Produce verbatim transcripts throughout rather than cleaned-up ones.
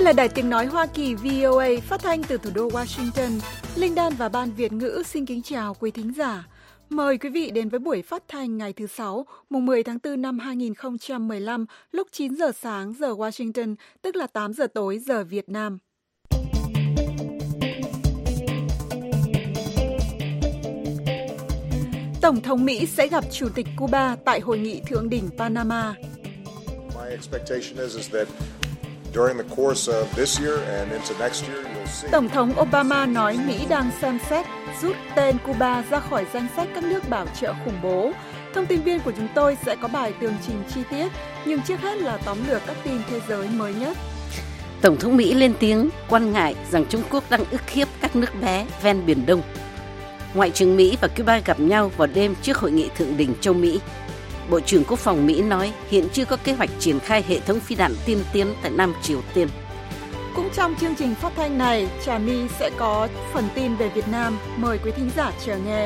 Đây là Đài Tiếng Nói Hoa Kỳ vê o a phát thanh từ thủ đô Washington. Linh Đan và Ban Việt ngữ xin kính chào quý thính giả. Mời quý vị đến với buổi phát thanh ngày thứ Sáu, mùng mười tháng tư năm hai nghìn không trăm mười lăm, lúc chín giờ sáng giờ Washington, tức là tám giờ tối giờ Việt Nam. Tổng thống Mỹ sẽ gặp Chủ tịch Cuba tại hội nghị thượng đỉnh Panama. Tổng thống Obama nói Mỹ đang xem xét rút tên Cuba ra khỏi danh sách các nước bảo trợ khủng bố. Thông tin viên của chúng tôi sẽ có bài tường trình chi tiết, nhưng trước hết là tóm lược các tin thế giới mới nhất. Tổng thống Mỹ lên tiếng quan ngại rằng Trung Quốc đang ức hiếp các nước bé ven Biển Đông. Ngoại trưởng Mỹ và Cuba gặp nhau vào đêm trước hội nghị thượng đỉnh châu Mỹ. Bộ trưởng Quốc phòng Mỹ nói hiện chưa có kế hoạch triển khai hệ thống phi đạn tiên tiến tại Nam Triều Tiên. Cũng trong chương trình phát thanh này, Trà My sẽ có phần tin về Việt Nam. Mời quý thính giả chờ nghe.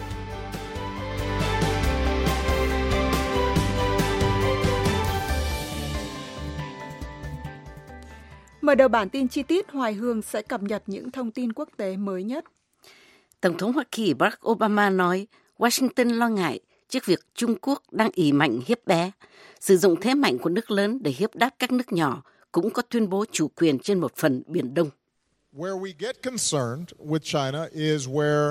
Mở đầu bản tin chi tiết, Hoài Hương sẽ cập nhật những thông tin quốc tế mới nhất. Tổng thống Hoa Kỳ Barack Obama nói Washington lo ngại trước việc Trung Quốc đang ỷ mạnh hiếp bé, sử dụng thế mạnh của nước lớn để hiếp đáp các nước nhỏ, cũng có tuyên bố chủ quyền trên một phần Biển Đông. Where we get concerned with China is where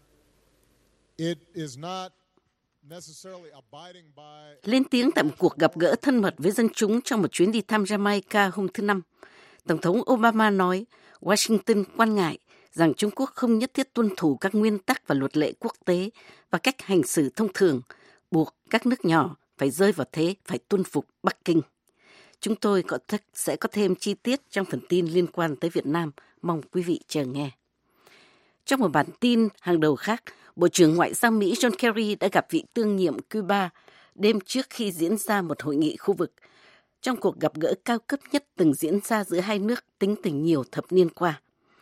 it is not necessarily abiding by... Lên tiếng tại một cuộc gặp gỡ thân mật với dân chúng trong một chuyến đi thăm Jamaica hôm thứ Năm, Tổng thống Obama nói Washington quan ngại rằng Trung Quốc không nhất thiết tuân thủ các nguyên tắc và luật lệ quốc tế và cách hành xử thông thường, buộc các nước nhỏ phải rơi vào thế phải tuân phục Bắc Kinh. Chúng tôi có thể sẽ có thêm chi tiết trong phần tin liên quan tới Việt Nam, mong quý vị chờ nghe. Trong một bản tin hàng đầu khác, Bộ trưởng Ngoại giao Mỹ John Kerry đã gặp vị tương nhiệm Cuba đêm trước khi diễn ra một hội nghị khu vực, trong cuộc gặp gỡ cao cấp nhất từng diễn ra giữa hai nước tính từ nhiều thập niên qua.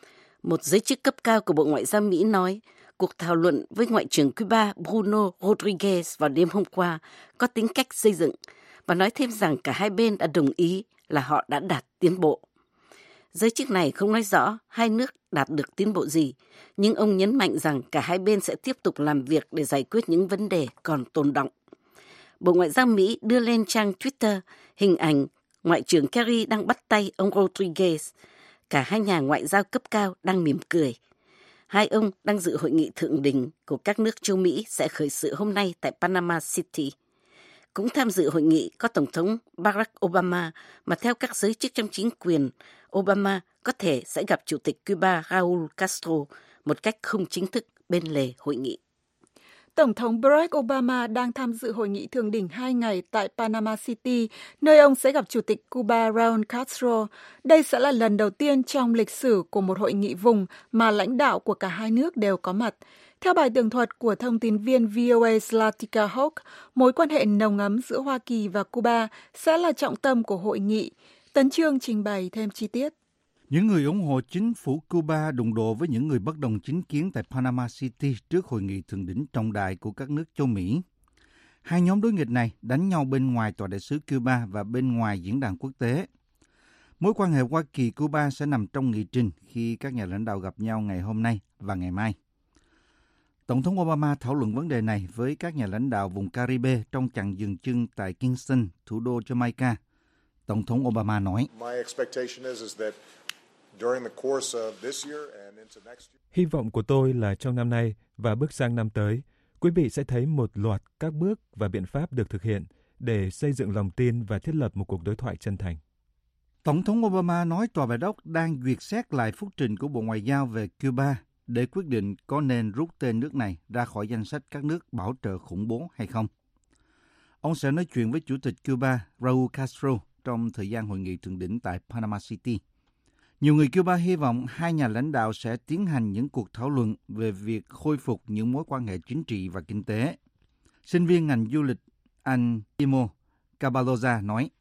Một giới chức cấp cao của Bộ Ngoại giao Mỹ nói, cuộc thảo luận với Ngoại trưởng Cuba Bruno Rodriguez vào đêm hôm qua có tính cách xây dựng, và nói thêm rằng cả hai bên đã đồng ý là họ đã đạt tiến bộ. Giới chức này không nói rõ hai nước đạt được tiến bộ gì, nhưng ông nhấn mạnh rằng cả hai bên sẽ tiếp tục làm việc để giải quyết những vấn đề còn tồn đọng. Bộ Ngoại giao Mỹ đưa lên trang Twitter hình ảnh Ngoại trưởng Kerry đang bắt tay ông Rodriguez. Cả hai nhà ngoại giao cấp cao đang mỉm cười. Hai ông đang dự hội nghị thượng đỉnh của các nước châu Mỹ sẽ khởi sự hôm nay tại Panama City. Cũng tham dự hội nghị có Tổng thống Barack Obama, mà theo các giới chức trong chính quyền, Obama có thể sẽ gặp Chủ tịch Cuba Raúl Castro một cách không chính thức bên lề hội nghị. Tổng thống Barack Obama đang tham dự hội nghị thượng đỉnh hai ngày tại Panama City, nơi ông sẽ gặp Chủ tịch Cuba Raúl Castro. Đây sẽ là lần đầu tiên trong lịch sử của một hội nghị vùng mà lãnh đạo của cả hai nước đều có mặt. Theo bài tường thuật của thông tin viên vê o a Zlatica Hoke, mối quan hệ nồng ấm giữa Hoa Kỳ và Cuba sẽ là trọng tâm của hội nghị. Tấn Chương trình bày thêm chi tiết. Những người ủng hộ chính phủ Cuba đụng độ với những người bất đồng chính kiến tại Panama City trước hội nghị thượng đỉnh trọng đại của các nước châu Mỹ. Hai nhóm đối nghịch này đánh nhau bên ngoài tòa đại sứ Cuba và bên ngoài diễn đàn quốc tế. Mối quan hệ Hoa Kỳ-Cuba sẽ nằm trong nghị trình khi các nhà lãnh đạo gặp nhau ngày hôm nay và ngày mai. Tổng thống Obama thảo luận vấn đề này với các nhà lãnh đạo vùng Caribe trong chặng dừng chân tại Kingston, thủ đô Jamaica. Tổng thống Obama nói, hy vọng của tôi là trong năm nay và bước sang năm tới, quý vị sẽ thấy một loạt các bước và biện pháp được thực hiện để xây dựng lòng tin và thiết lập một cuộc đối thoại chân thành. Tổng thống Obama nói Tòa Bạch Ốc đang duyệt xét lại phúc trình của Bộ Ngoại giao về Cuba để quyết định có nên rút tên nước này ra khỏi danh sách các nước bảo trợ khủng bố hay không. Ông sẽ nói chuyện với Chủ tịch Cuba Raúl Castro trong thời gian hội nghị thượng đỉnh tại Panama City. Nhiều người Cuba hy vọng hai nhà lãnh đạo sẽ tiến hành những cuộc thảo luận về việc khôi phục những mối quan hệ chính trị và kinh tế. Sinh viên ngành du lịch anh Timo Cabaloza nói,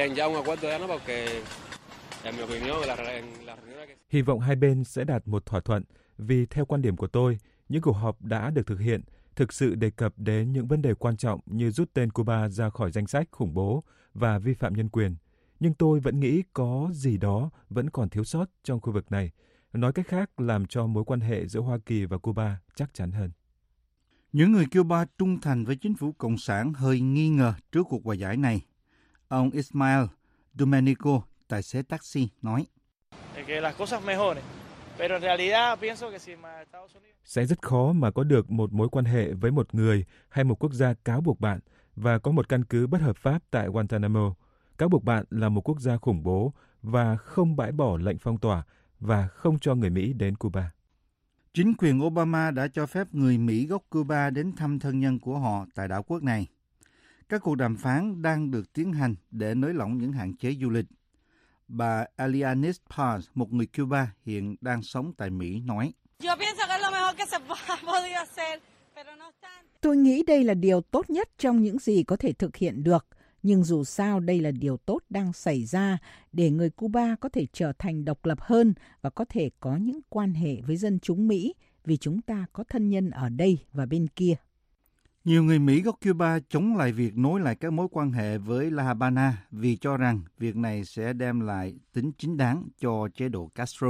hy vọng hai bên sẽ đạt một thỏa thuận vì theo quan điểm của tôi, những cuộc họp đã được thực hiện thực sự đề cập đến những vấn đề quan trọng như rút tên Cuba ra khỏi danh sách khủng bố và vi phạm nhân quyền. nhưng tôi vẫn nghĩ có gì đó vẫn còn thiếu sót trong khu vực này. Nói cách khác, làm cho mối quan hệ giữa Hoa Kỳ và Cuba chắc chắn hơn. Những người Cuba trung thành với chính phủ Cộng sản hơi nghi ngờ trước cuộc hòa giải này. Ông Ismael Domenico, tài xế taxi, nói: Sẽ rất khó mà có được một mối quan hệ với một người hay một quốc gia cáo buộc bạn và có một căn cứ bất hợp pháp tại Guantanamo. Cáo buộc bạn là một quốc gia khủng bố và không bãi bỏ lệnh phong tỏa và không cho người Mỹ đến Cuba. Chính quyền Obama đã cho phép người Mỹ gốc Cuba đến thăm thân nhân của họ tại đảo quốc này. Các cuộc đàm phán đang được tiến hành để nới lỏng những hạn chế du lịch. Bà Alianis Paz, một người Cuba hiện đang sống tại Mỹ, nói: Tôi nghĩ đây là điều tốt nhất trong những gì có thể thực hiện được. Nhưng dù sao đây là điều tốt đang xảy ra để người Cuba có thể trở thành độc lập hơn và có thể có những quan hệ với dân chúng Mỹ vì chúng ta có thân nhân ở đây và bên kia. Nhiều người Mỹ gốc Cuba chống lại việc nối lại các mối quan hệ với La Habana vì cho rằng việc này sẽ đem lại tính chính đáng cho chế độ Castro.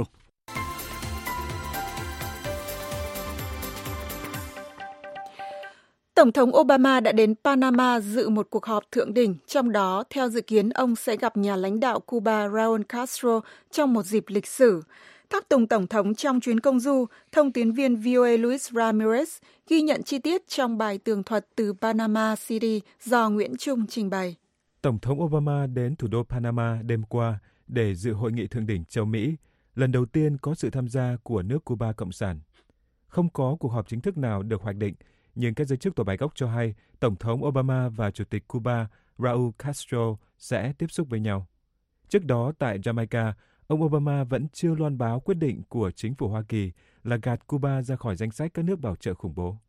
Tổng thống Obama đã đến Panama dự một cuộc họp thượng đỉnh, trong đó, theo dự kiến, ông sẽ gặp nhà lãnh đạo Cuba Raúl Castro trong một dịp lịch sử. Tháp tùng Tổng thống trong chuyến công du, thông tín viên vê o a Luis Ramirez ghi nhận chi tiết trong bài tường thuật từ Panama City do Nguyễn Trung trình bày. Tổng thống Obama đến thủ đô Panama đêm qua để dự hội nghị thượng đỉnh châu Mỹ, lần đầu tiên có sự tham gia của nước Cuba Cộng sản. Không có cuộc họp chính thức nào được hoạch định, nhưng các giới chức tòa bạch ốc cho hay Tổng thống Obama và Chủ tịch Cuba Raúl Castro sẽ tiếp xúc với nhau. Trước đó tại Jamaica, ông Obama vẫn chưa loan báo quyết định của chính phủ Hoa Kỳ là gạt Cuba ra khỏi danh sách các nước bảo trợ khủng bố.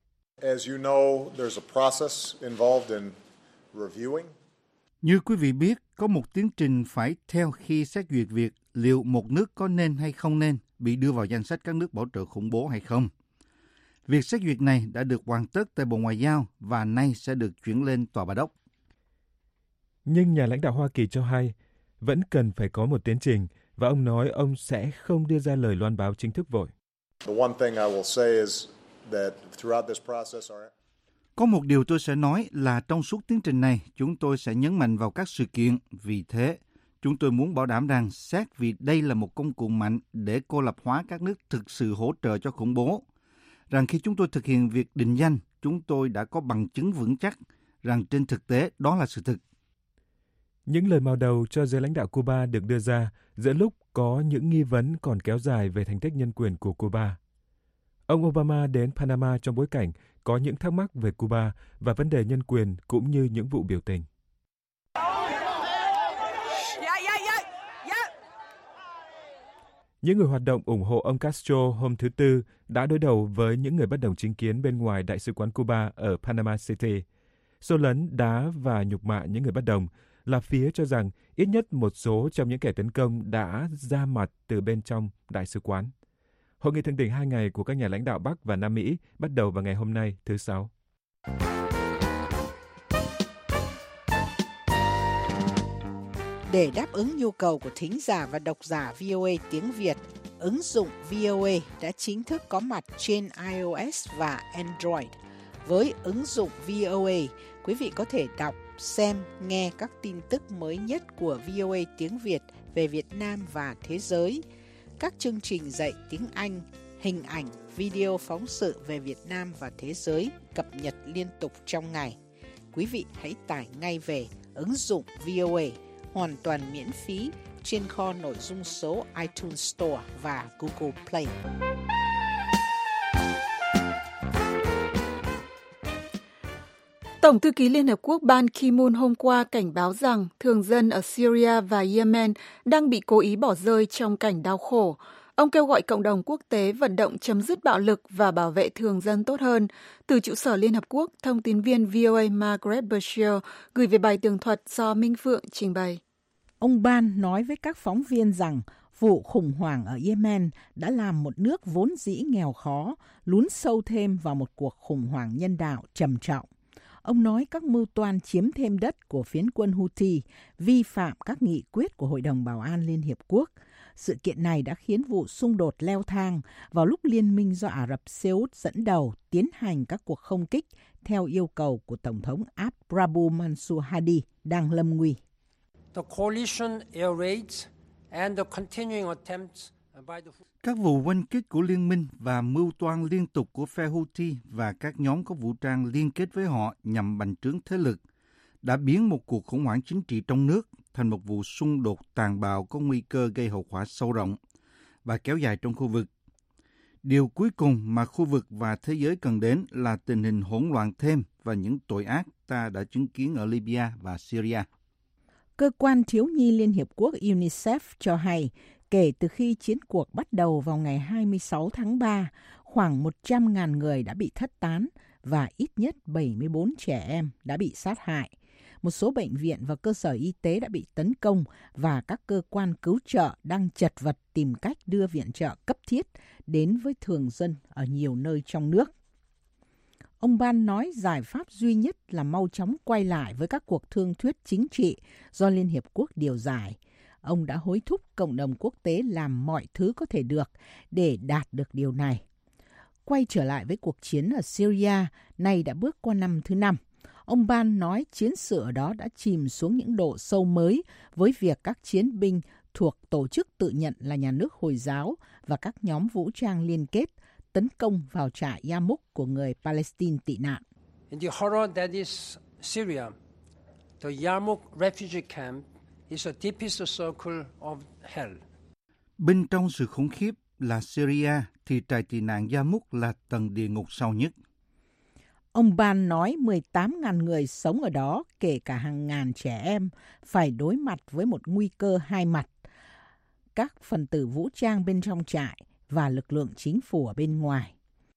Như quý vị biết, có một tiến trình phải theo khi xét duyệt việc liệu một nước có nên hay không nên bị đưa vào danh sách các nước bảo trợ khủng bố hay không. Việc xét duyệt này đã được hoàn tất tại Bộ Ngoại giao và nay sẽ được chuyển lên Tòa Bạch Ốc. Nhưng nhà lãnh đạo Hoa Kỳ cho hay vẫn cần phải có một tiến trình và ông nói ông sẽ không đưa ra lời loan báo chính thức vội. Có một điều tôi sẽ nói là trong suốt tiến trình này, chúng tôi sẽ nhấn mạnh vào các sự kiện. Vì thế, chúng tôi muốn bảo đảm rằng xét vì đây là một công cụ mạnh để cô lập hóa các nước thực sự hỗ trợ cho khủng bố, rằng khi chúng tôi thực hiện việc định danh, chúng tôi đã có bằng chứng vững chắc rằng trên thực tế đó là sự thực. Những lời màu đầu cho giới lãnh đạo Cuba được đưa ra giữa lúc có những nghi vấn còn kéo dài về thành tích nhân quyền của Cuba. Ông Obama đến Panama trong bối cảnh có những thắc mắc về Cuba và vấn đề nhân quyền cũng như những vụ biểu tình. Những người hoạt động ủng hộ ông Castro hôm thứ Tư đã đối đầu với những người bất đồng chính kiến bên ngoài Đại sứ quán Cuba ở Panama City. Xô lấn, đá và nhục mạ những người bất đồng là phía cho rằng ít nhất một số trong những kẻ tấn công đã ra mặt từ bên trong Đại sứ quán. Hội nghị thượng đỉnh hai ngày của các nhà lãnh đạo Bắc và Nam Mỹ bắt đầu vào ngày hôm nay, thứ Sáu. Để đáp ứng nhu cầu của thính giả và độc giả vê o a tiếng Việt, ứng dụng vê o a đã chính thức có mặt trên iOS và Android. Với ứng dụng vê o a, quý vị có thể đọc, xem, nghe các tin tức mới nhất của vê o a tiếng Việt về Việt Nam và thế giới, các chương trình dạy tiếng Anh, hình ảnh, video phóng sự về Việt Nam và thế giới cập nhật liên tục trong ngày. Quý vị hãy tải ngay về ứng dụng vê o a hoàn toàn miễn phí trên kho nội dung số iTunes Store và Google Play. Tổng thư ký Liên Hợp Quốc Ban Ki-moon hôm qua cảnh báo rằng thường dân ở Syria và Yemen đang bị cố ý bỏ rơi trong cảnh đau khổ. Ông kêu gọi cộng đồng quốc tế vận động chấm dứt bạo lực và bảo vệ thường dân tốt hơn. Từ trụ sở Liên Hợp Quốc, thông tín viên vê o a Margaret Bashir gửi về bài tường thuật do Minh Phượng trình bày. Ông Ban nói với các phóng viên rằng vụ khủng hoảng ở Yemen đã làm một nước vốn dĩ nghèo khó lún sâu thêm vào một cuộc khủng hoảng nhân đạo trầm trọng. Ông nói các mưu toan chiếm thêm đất của phiến quân Houthi vi phạm các nghị quyết của Hội đồng Bảo an Liên Hiệp Quốc. Sự kiện này đã khiến vụ xung đột leo thang vào lúc Liên minh do Ả Rập Xê Út dẫn đầu tiến hành các cuộc không kích theo yêu cầu của Tổng thống Abd-Rabbu Mansur Hadi đang lâm nguy. The coalition air raids and the continuing attempts by the Các vụ oanh kích của liên minh và mưu toan liên tục của phe Houthi và các nhóm có vũ trang liên kết với họ nhằm bành trướng thế lực đã biến một cuộc khủng hoảng chính trị trong nước thành một vụ xung đột tàn bạo có nguy cơ gây hậu quả sâu rộng và kéo dài trong khu vực. Điều cuối cùng mà khu vực và thế giới cần đến là tình hình hỗn loạn thêm và những tội ác ta đã chứng kiến ở Libya và Syria. Cơ quan thiếu nhi Liên Hiệp Quốc UNICEF cho hay, kể từ khi chiến cuộc bắt đầu vào ngày hai mươi sáu tháng ba, khoảng một trăm nghìn người đã bị thất tán và ít nhất bảy mươi bốn trẻ em đã bị sát hại. Một số bệnh viện và cơ sở y tế đã bị tấn công và các cơ quan cứu trợ đang chật vật tìm cách đưa viện trợ cấp thiết đến với thường dân ở nhiều nơi trong nước. Ông Ban nói giải pháp duy nhất là mau chóng quay lại với các cuộc thương thuyết chính trị do Liên Hiệp Quốc điều giải. Ông đã hối thúc cộng đồng quốc tế làm mọi thứ có thể được để đạt được điều này. Quay trở lại với cuộc chiến ở Syria, nay đã bước qua năm thứ năm. Ông Ban nói chiến sự ở đó đã chìm xuống những độ sâu mới với việc các chiến binh thuộc tổ chức tự nhận là nhà nước Hồi giáo và các nhóm vũ trang liên kết tấn công vào trại Yarmouk của người Palestine tị nạn. In the horror that is Syria, the Yarmouk refugee camp is the deepest circle of hell. Bên trong sự khủng khiếp là Syria thì trại tị nạn Yarmouk là tầng địa ngục sâu nhất. Ông Ban nói mười tám nghìn người sống ở đó, kể cả hàng ngàn trẻ em, phải đối mặt với một nguy cơ hai mặt. Các phần tử vũ trang bên trong trại và lực lượng chính phủ ở bên ngoài.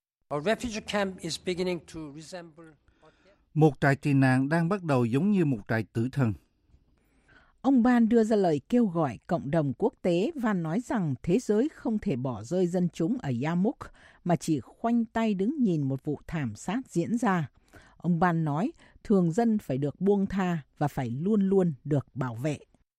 Một trại tị nạn đang bắt đầu giống như một trại tử thần. Ông Ban đưa ra lời kêu gọi cộng đồng quốc tế và nói rằng thế giới không thể bỏ rơi dân chúng ở Yarmouk mà chỉ khoanh tay đứng nhìn một vụ thảm sát diễn ra. Ông Ban nói thường dân phải được buông tha và phải luôn luôn được bảo vệ.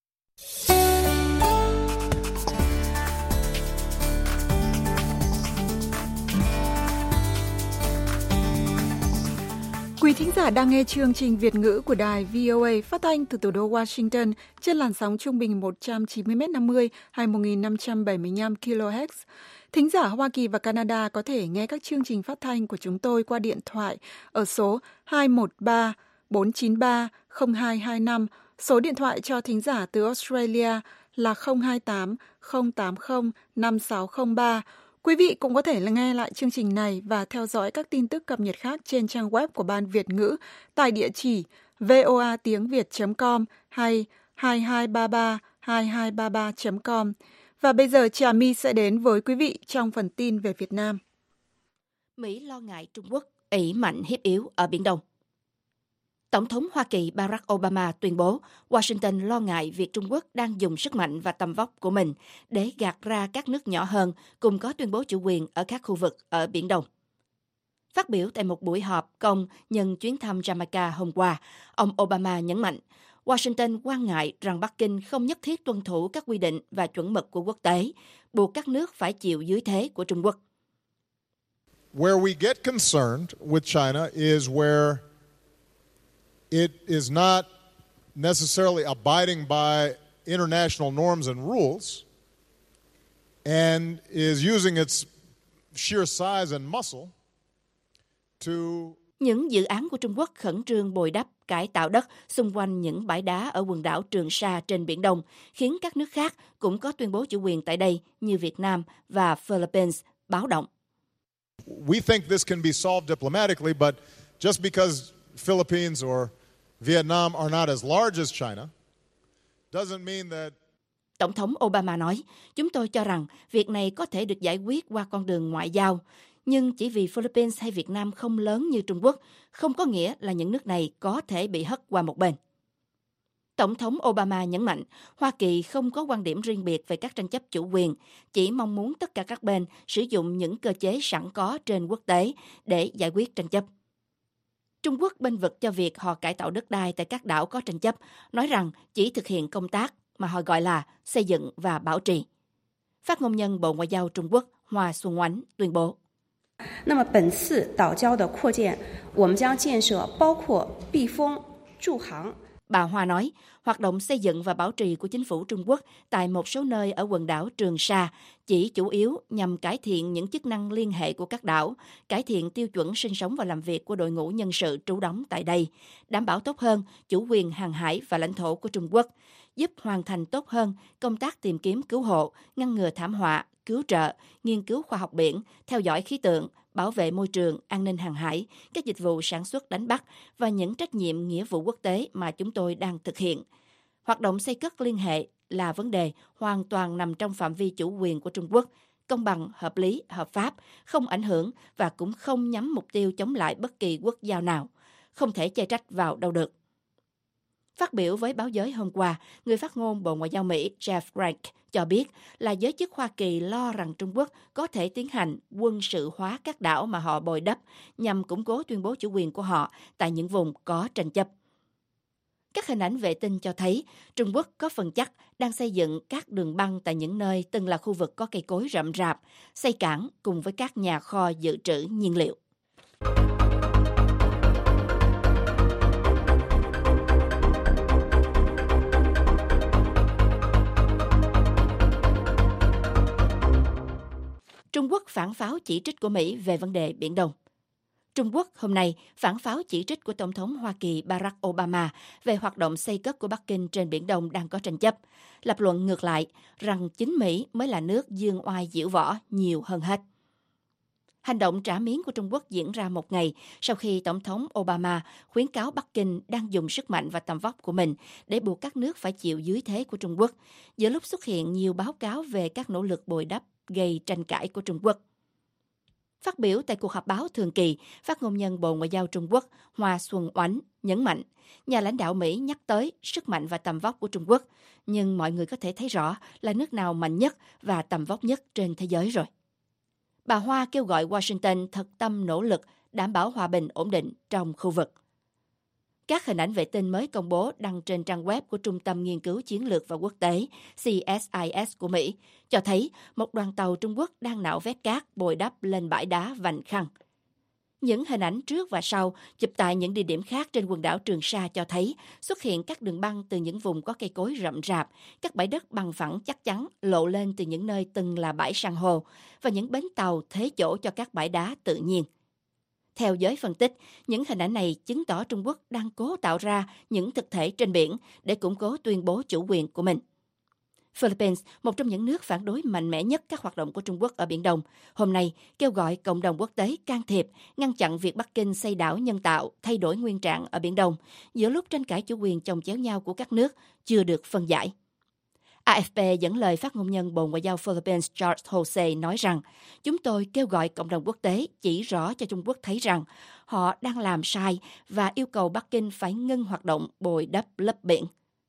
Quý thính giả đang nghe chương trình Việt ngữ của đài vê o a phát thanh từ thủ đô Washington trên làn sóng trung bình một trăm chín mươi mét năm mươi hay một nghìn năm trăm bảy mươi lăm ki lô héc. Thính giả Hoa Kỳ và Canada có thể nghe các chương trình phát thanh của chúng tôi qua điện thoại ở số hai một ba bốn chín ba không hai hai năm. Số điện thoại cho thính giả từ Australia là không hai tám không tám không năm sáu không ba. Quý vị cũng có thể là nghe lại chương trình này và theo dõi các tin tức cập nhật khác trên trang web của Ban Việt ngữ tại địa chỉ voa tiếng việt chấm com hay hai hai ba ba hai hai ba ba chấm com. Và bây giờ Trà My sẽ đến với quý vị trong phần tin về Việt Nam. Mỹ lo ngại Trung Quốc ỷ mạnh hiếp yếu ở Biển Đông. Tổng thống Hoa Kỳ Barack Obama tuyên bố Washington lo ngại việc Trung Quốc đang dùng sức mạnh và tầm vóc của mình để gạt ra các nước nhỏ hơn cùng có tuyên bố chủ quyền ở các khu vực ở Biển Đông. Phát biểu tại một buổi họp công nhân chuyến thăm Jamaica hôm qua, ông Obama nhấn mạnh Washington quan ngại rằng Bắc Kinh không nhất thiết tuân thủ các quy định và chuẩn mực của quốc tế, buộc các nước phải chịu dưới thế của Trung Quốc. Where we get concerned with China is where it is not necessarily abiding by international norms and rules and is using its sheer size and muscle to Những dự án của Trung Quốc khẩn trương bồi đắp, cải tạo đất xung quanh những bãi đá ở quần đảo Trường Sa trên Biển Đông, khiến các nước khác cũng có tuyên bố chủ quyền tại đây như Việt Nam và Philippines báo động. We think this can be solved diplomatically, but just because Philippines or Vietnam are not as large as China doesn't mean that. Tổng thống Obama nói, chúng tôi cho rằng việc này có thể được giải quyết qua con đường ngoại giao, nhưng chỉ vì Philippines hay Việt Nam không lớn như Trung Quốc, không có nghĩa là những nước này có thể bị hất qua một bên. Tổng thống Obama nhấn mạnh, Hoa Kỳ không có quan điểm riêng biệt về các tranh chấp chủ quyền, chỉ mong muốn tất cả các bên sử dụng những cơ chế sẵn có trên quốc tế để giải quyết tranh chấp. Trung Quốc bênh vực cho việc họ cải tạo đất đai tại các đảo có tranh chấp, nói rằng chỉ thực hiện công tác mà họ gọi là xây dựng và bảo trì. Phát ngôn nhân Bộ Ngoại giao Trung Quốc Hoa Xuân Oánh tuyên bố. Bà Hoa nói, hoạt động xây dựng và bảo trì của chính phủ Trung Quốc tại một số nơi ở quần đảo Trường Sa chỉ chủ yếu nhằm cải thiện những chức năng liên hệ của các đảo, cải thiện tiêu chuẩn sinh sống và làm việc của đội ngũ nhân sự trú đóng tại đây, đảm bảo tốt hơn chủ quyền hàng hải và lãnh thổ của Trung Quốc, giúp hoàn thành tốt hơn công tác tìm kiếm cứu hộ, ngăn ngừa thảm họa, cứu trợ, nghiên cứu khoa học biển, theo dõi khí tượng, bảo vệ môi trường, an ninh hàng hải, các dịch vụ sản xuất đánh bắt và những trách nhiệm nghĩa vụ quốc tế mà chúng tôi đang thực hiện. Hoạt động xây cất liên hệ là vấn đề hoàn toàn nằm trong phạm vi chủ quyền của Trung Quốc, công bằng, hợp lý, hợp pháp, không ảnh hưởng và cũng không nhắm mục tiêu chống lại bất kỳ quốc gia nào, không thể chê trách vào đâu được. Phát biểu với báo giới hôm qua, người phát ngôn Bộ Ngoại giao Mỹ Jeff Frank cho biết là giới chức Hoa Kỳ lo rằng Trung Quốc có thể tiến hành quân sự hóa các đảo mà họ bồi đắp nhằm củng cố tuyên bố chủ quyền của họ tại những vùng có tranh chấp. Các hình ảnh vệ tinh cho thấy Trung Quốc có phần chắc đang xây dựng các đường băng tại những nơi từng là khu vực có cây cối rậm rạp, xây cảng cùng với các nhà kho dự trữ nhiên liệu. Trung Quốc phản pháo chỉ trích của Mỹ về vấn đề Biển Đông. Trung Quốc hôm nay phản pháo chỉ trích của Tổng thống Hoa Kỳ Barack Obama về hoạt động xây cất của Bắc Kinh trên Biển Đông đang có tranh chấp, lập luận ngược lại rằng chính Mỹ mới là nước dương oai diễu võ nhiều hơn hết. Hành động trả miếng của Trung Quốc diễn ra một ngày sau khi Tổng thống Obama khuyến cáo Bắc Kinh đang dùng sức mạnh và tầm vóc của mình để buộc các nước phải chịu dưới thế của Trung Quốc, giữa lúc xuất hiện nhiều báo cáo về các nỗ lực bồi đắp gây tranh cãi của Trung Quốc. Phát biểu tại cuộc họp báo thường kỳ, phát ngôn nhân Bộ Ngoại giao Trung Quốc Hoa Xuân Oánh nhấn mạnh, nhà lãnh đạo Mỹ nhắc tới sức mạnh và tầm vóc của Trung Quốc, nhưng mọi người có thể thấy rõ là nước nào mạnh nhất và tầm vóc nhất trên thế giới rồi. Bà Hoa kêu gọi Washington thật tâm nỗ lực đảm bảo hòa bình ổn định trong khu vực. Các hình ảnh vệ tinh mới công bố đăng trên trang web của Trung tâm Nghiên cứu Chiến lược và Quốc tế C S I S của Mỹ cho thấy một đoàn tàu Trung Quốc đang nạo vét cát bồi đắp lên bãi đá Vành Khăn. Những hình ảnh trước và sau chụp tại những địa điểm khác trên quần đảo Trường Sa cho thấy xuất hiện các đường băng từ những vùng có cây cối rậm rạp, các bãi đất bằng phẳng chắc chắn lộ lên từ những nơi từng là bãi san hô và những bến tàu thế chỗ cho các bãi đá tự nhiên. Theo giới phân tích, những hình ảnh này chứng tỏ Trung Quốc đang cố tạo ra những thực thể trên biển để củng cố tuyên bố chủ quyền của mình. Philippines, một trong những nước phản đối mạnh mẽ nhất các hoạt động của Trung Quốc ở Biển Đông, hôm nay kêu gọi cộng đồng quốc tế can thiệp, ngăn chặn việc Bắc Kinh xây đảo nhân tạo, thay đổi nguyên trạng ở Biển Đông, giữa lúc tranh cãi chủ quyền chồng chéo nhau của các nước chưa được phân giải. A F P dẫn lời phát ngôn nhân Bộ Ngoại giao Philippines George Jose nói rằng, chúng tôi kêu gọi cộng đồng quốc tế chỉ rõ cho Trung Quốc thấy rằng họ đang làm sai và yêu cầu Bắc Kinh phải ngưng hoạt động bồi đắp lấp biển.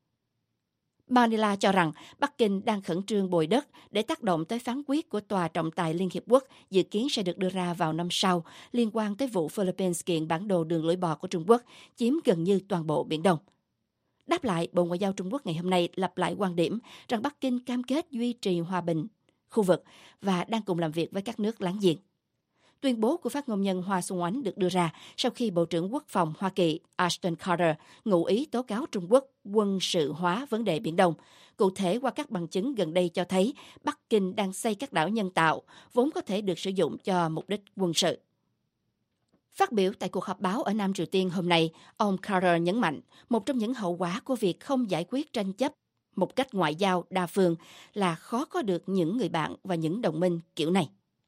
Manila cho rằng Bắc Kinh đang khẩn trương bồi đất để tác động tới phán quyết của Tòa trọng tài Liên Hiệp Quốc dự kiến sẽ được đưa ra vào năm sau liên quan tới vụ Philippines kiện bản đồ đường lưỡi bò của Trung Quốc chiếm gần như toàn bộ Biển Đông. Đáp lại, Bộ Ngoại giao Trung Quốc ngày hôm nay lặp lại quan điểm rằng Bắc Kinh cam kết duy trì hòa bình khu vực và đang cùng làm việc với các nước láng giềng. Tuyên bố của phát ngôn nhân Hoa Xuân Oánh được đưa ra sau khi Bộ trưởng Quốc phòng Hoa Kỳ Ashton Carter ngụ ý tố cáo Trung Quốc quân sự hóa vấn đề Biển Đông. Cụ thể qua các bằng chứng gần đây cho thấy Bắc Kinh đang xây các đảo nhân tạo vốn có thể được sử dụng cho mục đích quân sự. Phát biểu tại cuộc họp báo ở Nam Triều Tiên hôm nay, ông Carter nhấn mạnh một trong những hậu quả của việc không giải quyết tranh chấp một cách ngoại giao đa phương là khó có được những người bạn và những đồng minh kiểu này.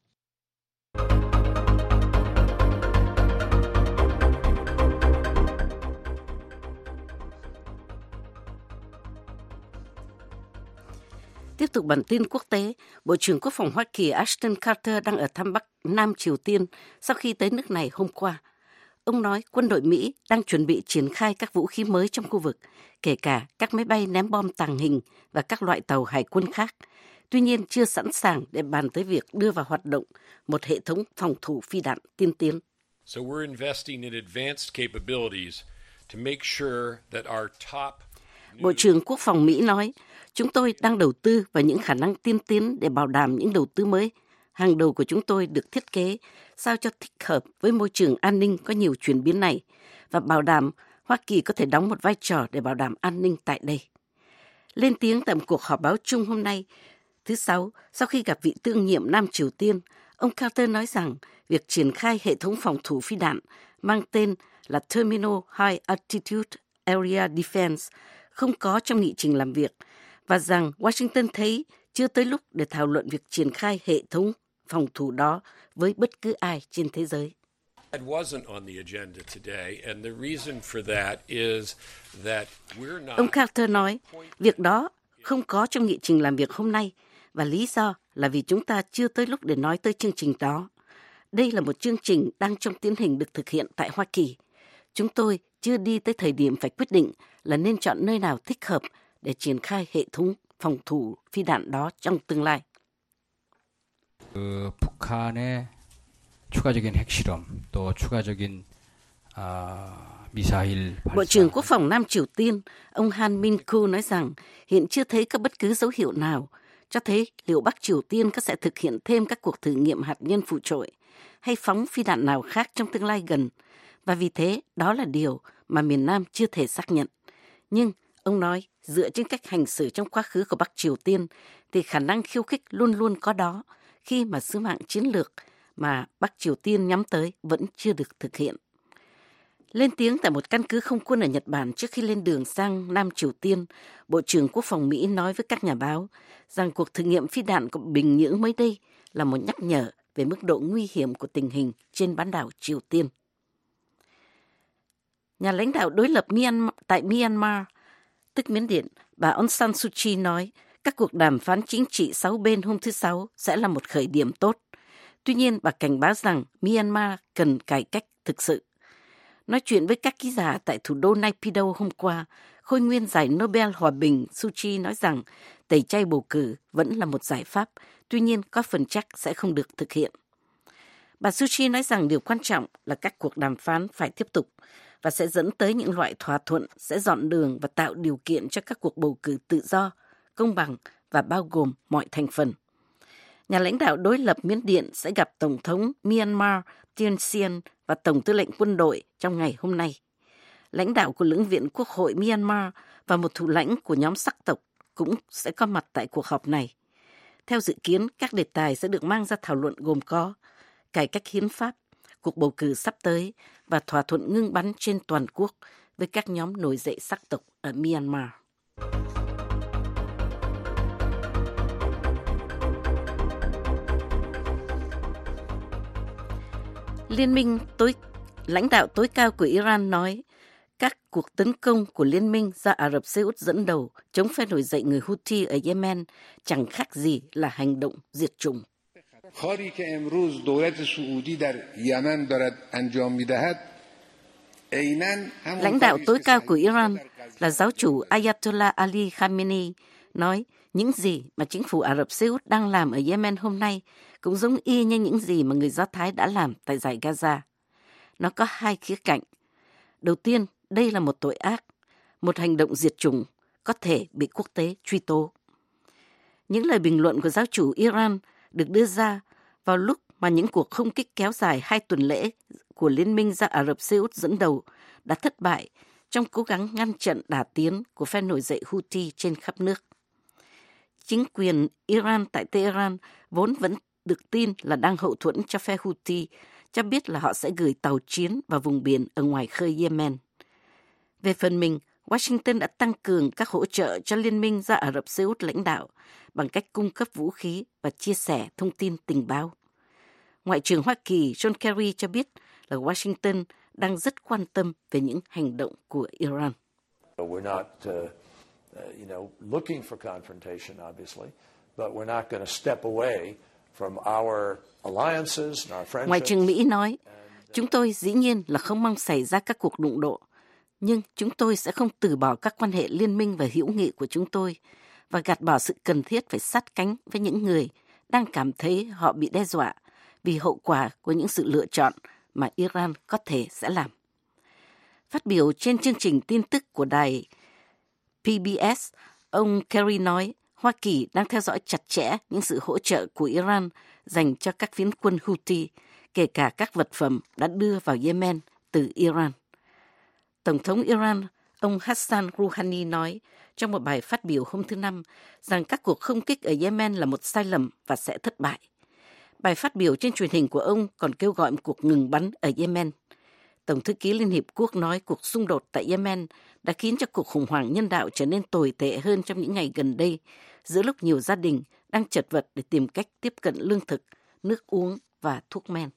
Tiếp tục bản tin quốc tế, Bộ trưởng Quốc phòng Hoa Kỳ Ashton Carter đang ở thăm Bắc Nam Triều Tiên sau khi tới nước này hôm qua. Ông nói quân đội Mỹ đang chuẩn bị triển khai các vũ khí mới trong khu vực, kể cả các máy bay ném bom tàng hình và các loại tàu hải quân khác. Tuy nhiên chưa sẵn sàng để bàn tới việc đưa vào hoạt động một hệ thống phòng thủ phi đạn tiên tiến. So we're investing in advanced capabilities to make sure that our top. Bộ trưởng Quốc phòng Mỹ nói, chúng tôi đang đầu tư vào những khả năng tiên tiến để bảo đảm những đầu tư mới hàng đầu của chúng tôi được thiết kế sao cho thích hợp với môi trường an ninh có nhiều chuyển biến này và bảo đảm Hoa Kỳ có thể đóng một vai trò để bảo đảm an ninh tại đây. Lên tiếng tại một cuộc họp báo chung hôm nay, thứ Sáu, sau khi gặp vị tương nhiệm Nam Triều Tiên, ông Carter nói rằng việc triển khai hệ thống phòng thủ phi đạn mang tên là Terminal High Altitude Area Defense không có trong nghị trình làm việc và rằng Washington thấy chưa tới lúc để thảo luận việc triển khai hệ thống phòng thủ đó với bất cứ ai trên thế giới. Ông Carter nói, việc đó không có trong nghị trình làm việc hôm nay và lý do là vì chúng ta chưa tới lúc để nói tới chương trình đó. Đây là một chương trình đang trong tiến hành được thực hiện tại Hoa Kỳ. Chúng tôi chưa đi tới thời điểm phải quyết định là nên chọn nơi nào thích hợp để triển khai hệ thống phòng thủ phi đạn đó trong tương lai. 그 북한의 추가적인 핵실험 또 추가적인 아, 미사일 Bộ trưởng Quốc phòng Nam Triều Tiên, ông Han Min-kyu nói rằng hiện chưa thấy có bất cứ dấu hiệu nào cho thấy liệu Bắc Triều Tiên có sẽ thực hiện thêm các cuộc thử nghiệm hạt nhân phụ trội hay phóng phi đạn nào khác trong tương lai gần, và vì thế đó là điều mà miền Nam chưa thể xác nhận. Nhưng ông nói dựa trên cách hành xử trong quá khứ của Bắc Triều Tiên thì khả năng khiêu khích luôn luôn có đó khi mà sứ mạng chiến lược mà Bắc Triều Tiên nhắm tới vẫn chưa được thực hiện. Lên tiếng tại một căn cứ không quân ở Nhật Bản trước khi lên đường sang Nam Triều Tiên, Bộ trưởng Quốc phòng Mỹ nói với các nhà báo rằng cuộc thử nghiệm phi đạn của Bình Nhưỡng mới đây là một nhắc nhở về mức độ nguy hiểm của tình hình trên bán đảo Triều Tiên. Nhà lãnh đạo đối lập Myanmar, tại Myanmar, tức Miến Điện, bà Aung San Suu Kyi nói các cuộc đàm phán chính trị sáu bên hôm thứ Sáu sẽ là một khởi điểm tốt. Tuy nhiên, bà cảnh báo rằng Myanmar cần cải cách thực sự. Nói chuyện với các ký giả tại thủ đô Naypyidaw hôm qua, khôi nguyên giải Nobel Hòa bình Suu Kyi nói rằng tẩy chay bầu cử vẫn là một giải pháp, tuy nhiên có phần chắc sẽ không được thực hiện. Bà Suu Kyi nói rằng điều quan trọng là các cuộc đàm phán phải tiếp tục và sẽ dẫn tới những loại thỏa thuận sẽ dọn đường và tạo điều kiện cho các cuộc bầu cử tự do, công bằng và bao gồm mọi thành phần. Nhà lãnh đạo đối lập Miến Điện sẽ gặp Tổng thống Myanmar Thein Sein và Tổng tư lệnh quân đội trong ngày hôm nay. Lãnh đạo của Lưỡng viện Quốc hội Myanmar và một thủ lãnh của nhóm sắc tộc cũng sẽ có mặt tại cuộc họp này. Theo dự kiến, các đề tài sẽ được mang ra thảo luận gồm có cải cách hiến pháp, cuộc bầu cử sắp tới và thỏa thuận ngưng bắn trên toàn quốc với các nhóm nổi dậy sắc tộc ở Myanmar. Liên minh tối lãnh đạo tối cao của Iran nói các cuộc tấn công của liên minh do Ả Rập Xê Út dẫn đầu chống phe nổi dậy người Houthi ở Yemen chẳng khác gì là hành động diệt chủng. Lãnh đạo tối cao của Iran là giáo chủ Ayatollah Ali Khamenei nói những gì mà chính phủ Ả Rập Xê Út đang làm ở Yemen hôm nay cũng giống y như những gì mà người Do Thái đã làm tại dải Gaza. Nó có hai khía cạnh. Đầu tiên, đây là một tội ác, một hành động diệt chủng có thể bị quốc tế truy tố. Những lời bình luận của giáo chủ Iran được đưa ra vào lúc mà những cuộc không kích kéo dài hai tuần lễ của Liên minh do Ả Rập Xê Út dẫn đầu đã thất bại trong cố gắng ngăn chặn đà tiến của phe nổi dậy Houthi trên khắp nước. Chính quyền Iran tại Tehran vốn vẫn được tin là đang hậu thuẫn cho phe Houthi, cho biết là họ sẽ gửi tàu chiến vào vùng biển ở ngoài khơi Yemen. Về phần mình, Washington đã tăng cường các hỗ trợ cho Liên minh do Ả Rập Xê Út lãnh đạo bằng cách cung cấp vũ khí và chia sẻ thông tin tình báo. Ngoại trưởng Hoa Kỳ John Kerry cho biết là Washington đang rất quan tâm về những hành động của Iran. We're not, uh, uh, you know, looking for confrontation, obviously, but we're not going to step away from our alliances and our friendships. Ngoại trưởng Mỹ nói, chúng tôi dĩ nhiên là không mong xảy ra các cuộc đụng độ, nhưng chúng tôi sẽ không từ bỏ các quan hệ liên minh và hữu nghị của chúng tôi và gạt bỏ sự cần thiết phải sát cánh với những người đang cảm thấy họ bị đe dọa vì hậu quả của những sự lựa chọn mà Iran có thể sẽ làm. Phát biểu trên chương trình tin tức của đài pê bê ét, ông Kerry nói Hoa Kỳ đang theo dõi chặt chẽ những sự hỗ trợ của Iran dành cho các phiến quân Houthi, kể cả các vật phẩm đã đưa vào Yemen từ Iran. Tổng thống Iran, ông Hassan Rouhani nói trong một bài phát biểu hôm thứ Năm rằng các cuộc không kích ở Yemen là một sai lầm và sẽ thất bại. Bài phát biểu trên truyền hình của ông còn kêu gọi một cuộc ngừng bắn ở Yemen. Tổng thư ký Liên Hiệp Quốc nói cuộc xung đột tại Yemen đã khiến cho cuộc khủng hoảng nhân đạo trở nên tồi tệ hơn trong những ngày gần đây, giữa lúc nhiều gia đình đang chật vật để tìm cách tiếp cận lương thực, nước uống và thuốc men.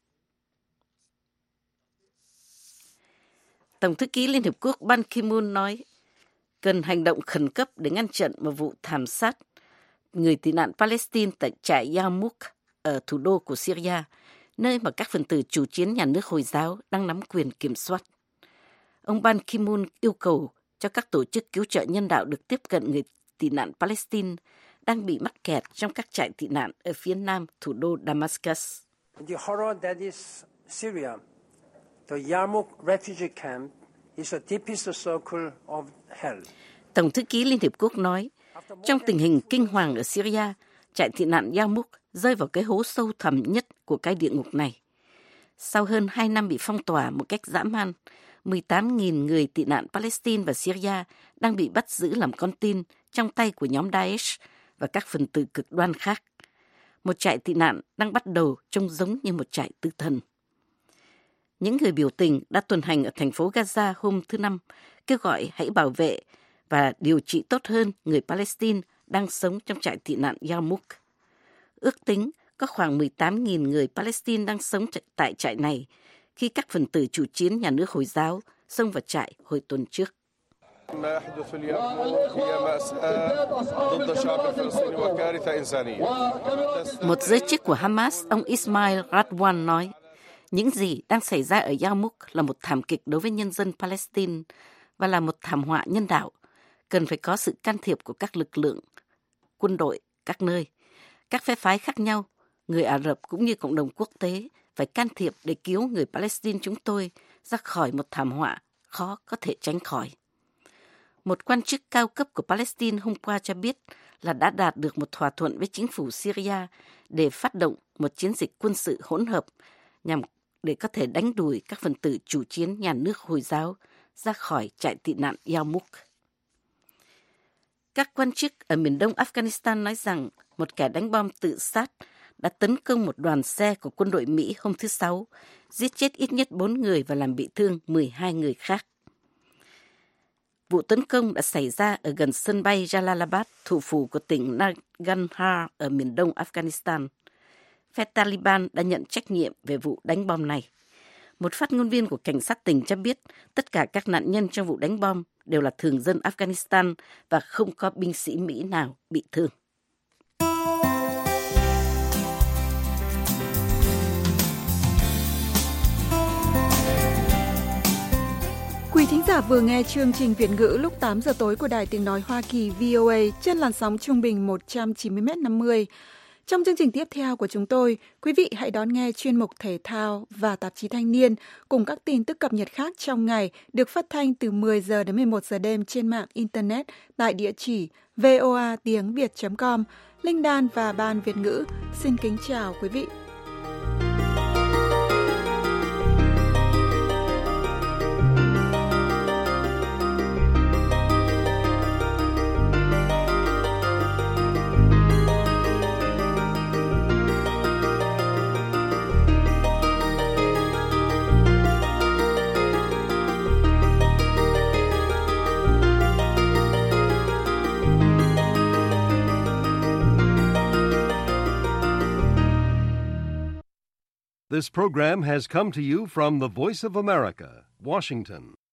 Tổng thư ký Liên Hiệp Quốc Ban Ki-moon nói cần hành động khẩn cấp để ngăn chặn một vụ thảm sát người tị nạn Palestine tại trại Yarmouk ở thủ đô của Syria, nơi mà các phần tử chủ chiến nhà nước Hồi giáo đang nắm quyền kiểm soát. Ông Ban Ki-moon yêu cầu cho các tổ chức cứu trợ nhân đạo được tiếp cận người tị nạn Palestine đang bị mắc kẹt trong các trại tị nạn ở phía nam thủ đô Damascus. The horror that is Syria, the Yarmouk refugee camp is a deepest circle of hell. Tổng thư ký Liên Hiệp Quốc nói, trong tình hình kinh hoàng ở Syria, trại tị nạn Yarmouk rơi vào cái hố sâu thẳm nhất của cái địa ngục này. Sau hơn hai năm bị phong tỏa một cách dã man, mười tám nghìn người tị nạn Palestine và Syria đang bị bắt giữ làm con tin trong tay của nhóm Daesh và các phần tử cực đoan khác. Một trại tị nạn đang bắt đầu trông giống như một trại tư thần. Những người biểu tình đã tuần hành ở thành phố Gaza hôm thứ Năm, kêu gọi hãy bảo vệ và điều trị tốt hơn người Palestine đang sống trong trại tị nạn Yarmouk. Ước tính có khoảng mười tám nghìn người Palestine đang sống tại trại này khi các phần tử chủ chiến nhà nước Hồi giáo xông vào trại hồi tuần trước. Một giới chức của Hamas, ông Ismail Radwan nói, những gì đang xảy ra ở Yarmouk là một thảm kịch đối với nhân dân Palestine và là một thảm họa nhân đạo, cần phải có sự can thiệp của các lực lượng, quân đội, các nơi. Các phe phái khác nhau, người Ả Rập cũng như cộng đồng quốc tế phải can thiệp để cứu người Palestine chúng tôi ra khỏi một thảm họa khó có thể tránh khỏi. Một quan chức cao cấp của Palestine hôm qua cho biết là đã đạt được một thỏa thuận với chính phủ Syria để phát động một chiến dịch quân sự hỗn hợp nhằm để có thể đánh đuổi các phần tử chủ chiến nhà nước Hồi giáo ra khỏi trại tị nạn Yarmouk. Các quan chức ở miền đông Afghanistan nói rằng một kẻ đánh bom tự sát đã tấn công một đoàn xe của quân đội Mỹ hôm thứ Sáu, giết chết ít nhất bốn người và làm bị thương mười hai người khác. Vụ tấn công đã xảy ra ở gần sân bay Jalalabad, thủ phủ của tỉnh Nangarhar ở miền đông Afghanistan. Phe Taliban đã nhận trách nhiệm về vụ đánh bom này. Một phát ngôn viên của cảnh sát tỉnh cho biết tất cả các nạn nhân trong vụ đánh bom đều là thường dân Afghanistan và không có binh sĩ Mỹ nào bị thương. Quý thính giả vừa nghe chương trình Việt ngữ lúc tám giờ tối của Đài Tiếng Nói Hoa Kỳ vê o a trên làn sóng trung bình một trăm chín mươi mét năm mươi. Trong chương trình tiếp theo của chúng tôi, quý vị hãy đón nghe chuyên mục thể thao và tạp chí Thanh niên cùng các tin tức cập nhật khác trong ngày được phát thanh từ mười giờ đến mười một giờ đêm trên mạng Internet tại địa chỉ voa tiếng việt chấm com. Linh Đan và Ban Việt ngữ xin kính chào quý vị. This program has come to you from the Voice of America, Washington.